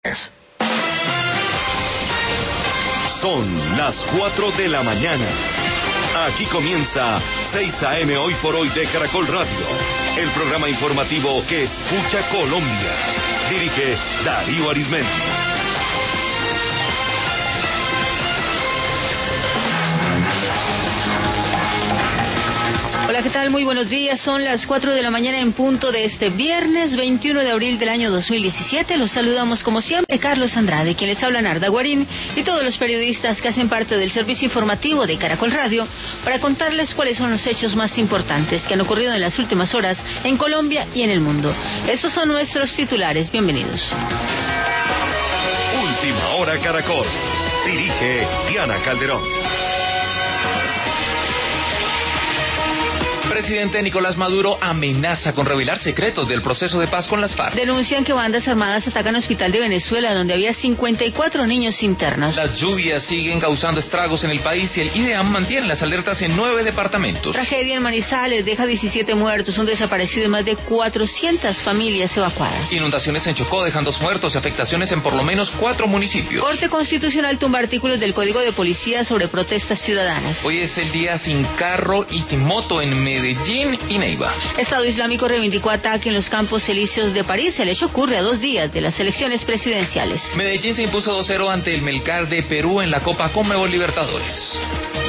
Son las 4 de la mañana. Aquí comienza 6 AM Hoy por Hoy de Caracol Radio, el programa informativo que escucha Colombia. Dirige Darío Arizmendi. Hola, ¿qué tal? Muy buenos días. Son las 4 de la mañana en punto de este viernes 21 de abril del año 2017. Los saludamos como siempre Carlos Andrade, quien les habla Narda Guarín, y todos los periodistas que hacen parte del servicio informativo de Caracol Radio para contarles cuáles son los hechos más importantes que han ocurrido en las últimas horas en Colombia y en el mundo. Estos son nuestros titulares. Bienvenidos. Última Hora Caracol. Dirige Diana Calderón. Presidente Nicolás Maduro amenaza con revelar secretos del proceso de paz con las FARC. Denuncian que bandas armadas atacan hospital de Venezuela, donde había 54 niños internos. Las lluvias siguen causando estragos en el país y el IDEAM mantiene las alertas en 9 departamentos. Tragedia en Manizales deja 17 muertos, un desaparecido y más de 400 familias evacuadas. Inundaciones en Chocó dejan 2 muertos y afectaciones en por lo menos 4 municipios. Corte Constitucional tumba artículos del Código de Policía sobre protestas ciudadanas. Hoy es el día sin carro y sin moto en Medellín y Neiva. Estado Islámico reivindicó ataque en los Campos Elíseos de París. El hecho ocurre a 2 días de las elecciones presidenciales. Medellín se impuso 2-0 ante el Melgar de Perú en la Copa Conmebol Libertadores.